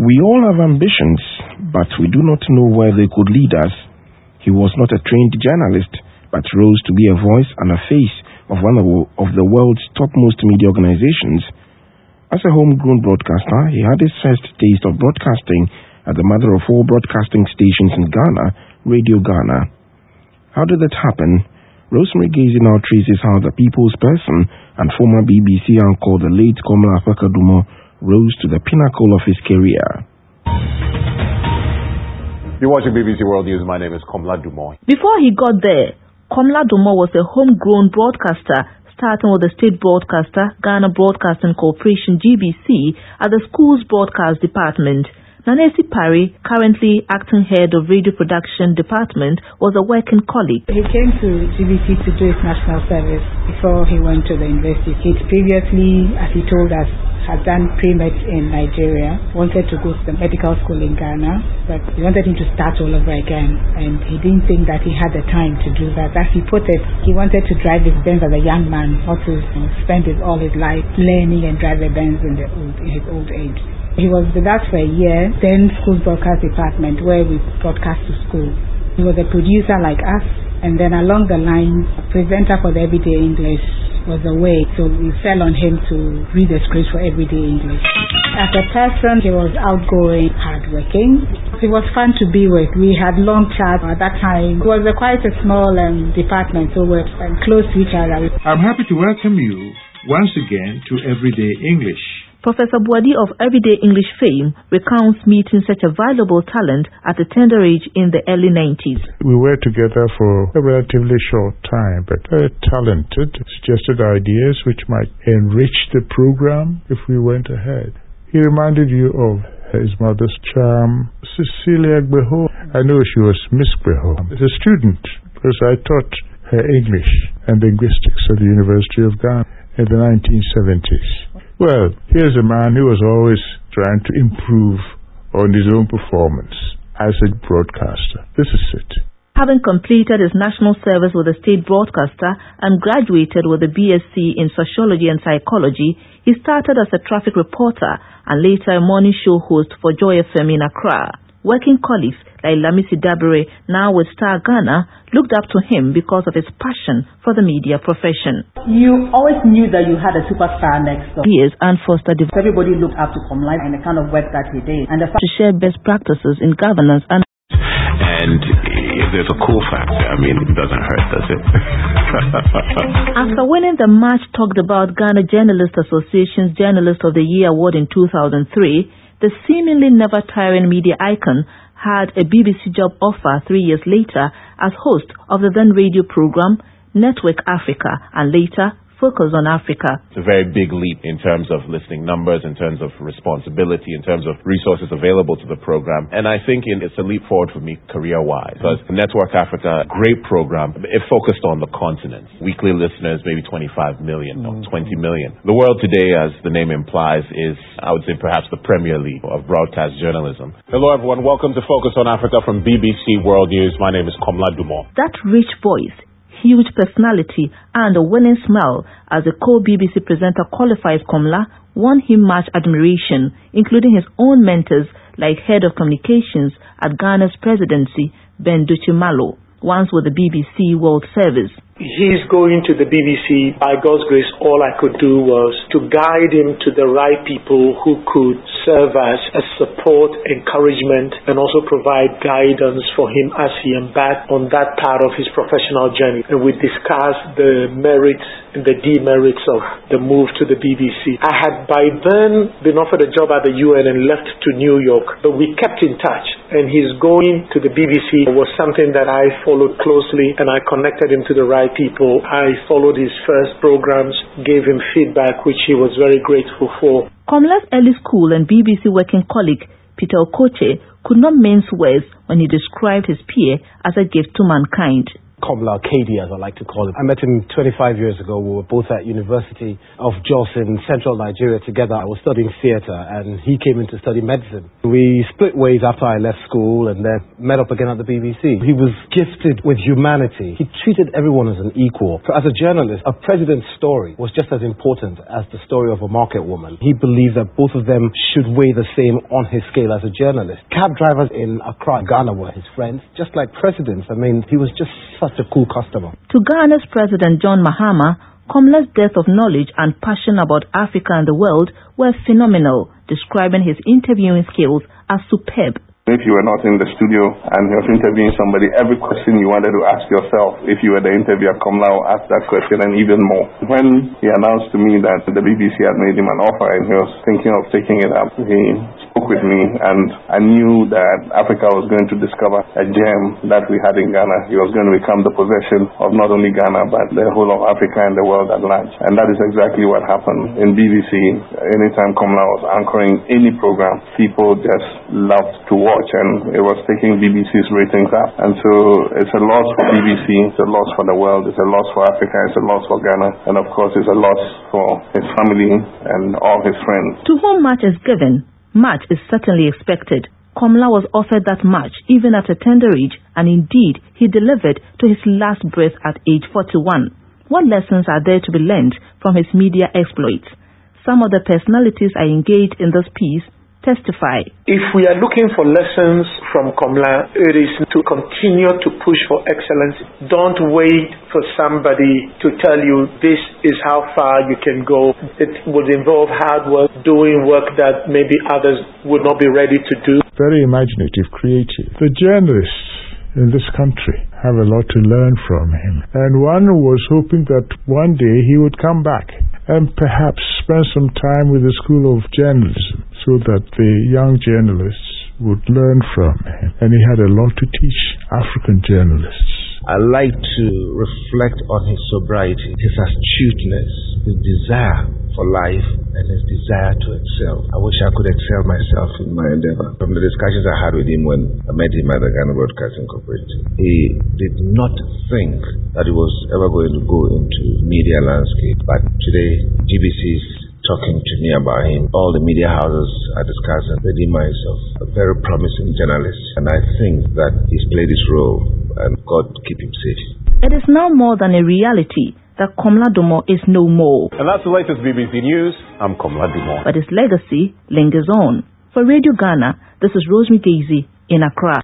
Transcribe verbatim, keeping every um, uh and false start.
We all have ambitions, but we do not know where they could lead us. He was not a trained journalist, but rose to be a voice and a face of one of the world's topmost media organizations. As a homegrown broadcaster, he had his first taste of broadcasting at the mother of all broadcasting stations in Ghana, Radio Ghana. How did that happen? Rosemary Gazy now traces how the people's person and former B B C anchor, the late Komla Apakadumo, rose to the pinnacle of his career. You're watching B B C World News. My name is Komla Dumo. Before he got there, Komla Dumo was a homegrown broadcaster, starting with the state broadcaster, Ghana Broadcasting Corporation G B C, at the school's broadcast department. Nanesi Parry, currently acting head of radio production department, was a working colleague. He came to G B C to do his national service before he went to the university. He previously, as he told us, had done pre-med in Nigeria, wanted to go to the medical school in Ghana, but he wanted him to start all over again, and he didn't think that he had the time to do that. As he put it, he wanted to drive his Benz as a young man, not to you know, spend his, all his life learning and drive a Benz in, the old, in his old age. He was with us for a year, then school broadcast department where we broadcast to school. He was a producer like us, and then along the line, a presenter for the Everyday English was away, so we fell on him to read the scripts for Everyday English. As a person, he was outgoing, hardworking. He was fun to be with. We had long chats at that time. It was a quite a small um, department, so we were close to each other. I'm happy to welcome you once again to Everyday English. Professor Boadi of Everyday English fame recounts meeting such a valuable talent at a tender age in the early nineties. We were together for a relatively short time, but very talented, suggested ideas which might enrich the program if we went ahead. He reminded you of his mother's charm, Cecilia Gbeho. I know she was Miss Gbeho. As a student, because I taught her English and linguistics at the University of Ghana in the nineteen seventies. Well, here's a man who was always trying to improve on his own performance as a broadcaster. This is it. Having completed his national service with the state broadcaster and graduated with a B S c in sociology and psychology, he started as a traffic reporter and later a morning show host for Joy F M in Accra. Working colleagues like Lamisi Dabere, now with Star Ghana, looked up to him because of his passion for the media profession. You always knew that you had a superstar next door. He is Anne Foster. Everybody looked up to Komla and the kind of work that he did. And the to share best practices in governance and... And if there's a cool factor, I mean, it doesn't hurt, does it? After winning the much talked about Ghana Journalist Association's Journalist of the Year award in two thousand three, the seemingly never-tiring media icon had a B B C job offer three years later as host of the then radio program Network Africa and later Focus on Africa. It's a very big leap in terms of listening numbers, in terms of responsibility, in terms of resources available to the program. And I think it's a leap forward for me career-wise. Because Network Africa, great program. It focused on the continent. Weekly listeners, maybe twenty-five million or twenty million. The world today, as the name implies, is, I would say, perhaps the Premier League of broadcast journalism. Hello, everyone. Welcome to Focus on Africa from B B C World News. My name is Komla Dumo. That rich voice, huge personality, and a winning smile as a co-B B C presenter qualifies Komla won him much admiration, including his own mentors like Head of Communications at Ghana's presidency, Ben Duchimalo, once with the B B C World Service. He's going to the B B C. By God's grace, all I could do was to guide him to the right people who could serve as a support, encouragement, and also provide guidance for him as he embarked on that part of his professional journey. And we discussed the merits and the demerits of the move to the B B C. I had by then been offered a job at the U N and left to New York, but we kept in touch. And his going to the B B C was something that I followed closely, and I connected him to the right people. I followed his first programs, gave him feedback, which he was very grateful for. Komla's early school and B B C working colleague, Peter Okoche, could not mince words when he described his peer as a gift to mankind. Komla, K D as I like to call him. I met him twenty-five years ago. We were both at University of Jos in central Nigeria together. I was studying theatre and he came in to study medicine. We split ways after I left school and then met up again at the B B C. He was gifted with humanity. He treated everyone as an equal. So as a journalist, a president's story was just as important as the story of a market woman. He believed that both of them should weigh the same on his scale as a journalist. Cab drivers in Accra, Ghana were his friends, just like presidents. I mean, he was just such a cool customer. To Ghana's President John Mahama, Komla's depth of knowledge and passion about Africa and the world were phenomenal, describing his interviewing skills as superb. If you were not in the studio and he was interviewing somebody, every question you wanted to ask yourself, if you were the interviewer, Komla would ask that question and even more. When he announced to me that the B B C had made him an offer and he was thinking of taking it up, he spoke with me and I knew that Africa was going to discover a gem that we had in Ghana. He was going to become the possession of not only Ghana but the whole of Africa and the world at large. And that is exactly what happened in B B C. Anytime Komla was anchoring any program, people just loved to watch. And it was taking B B C's ratings up. And so it's a loss for B B C, it's a loss for the world, it's a loss for Africa, it's a loss for Ghana, and of course it's a loss for his family and all his friends. To whom much is given, much is certainly expected. Komla was offered that much even at a tender age, and indeed he delivered to his last breath at age forty-one. What lessons are there to be learned from his media exploits? Some of the personalities I engaged in this piece testify. If we are looking for lessons from Komla, it is to continue to push for excellence. Don't wait for somebody to tell you this is how far you can go. It would involve hard work, doing work that maybe others would not be ready to do. Very imaginative, creative. The journalists in this country have a lot to learn from him. And one was hoping that one day he would come back and perhaps spend some time with the School of Journalism so that the young journalists would learn from him. And he had a lot to teach African journalists. I like to reflect on his sobriety, his astuteness, his desire for life, and his desire to excel. I wish I could excel myself in my endeavor. From the discussions I had with him when I met him at the Ghana Broadcasting Corporation, he did not think that he was ever going to go into media landscape. But today, G B C's talking to me about him. All the media houses are discussing the demise of a very promising journalist. And I think that he's played his role, and God keep him safe. It is now more than a reality that Komla Dumoh is no more. And that's the latest B B C News. I'm Komla Dumoh. But his legacy lingers on. For Radio Ghana, this is Rosemary Daisy in Accra.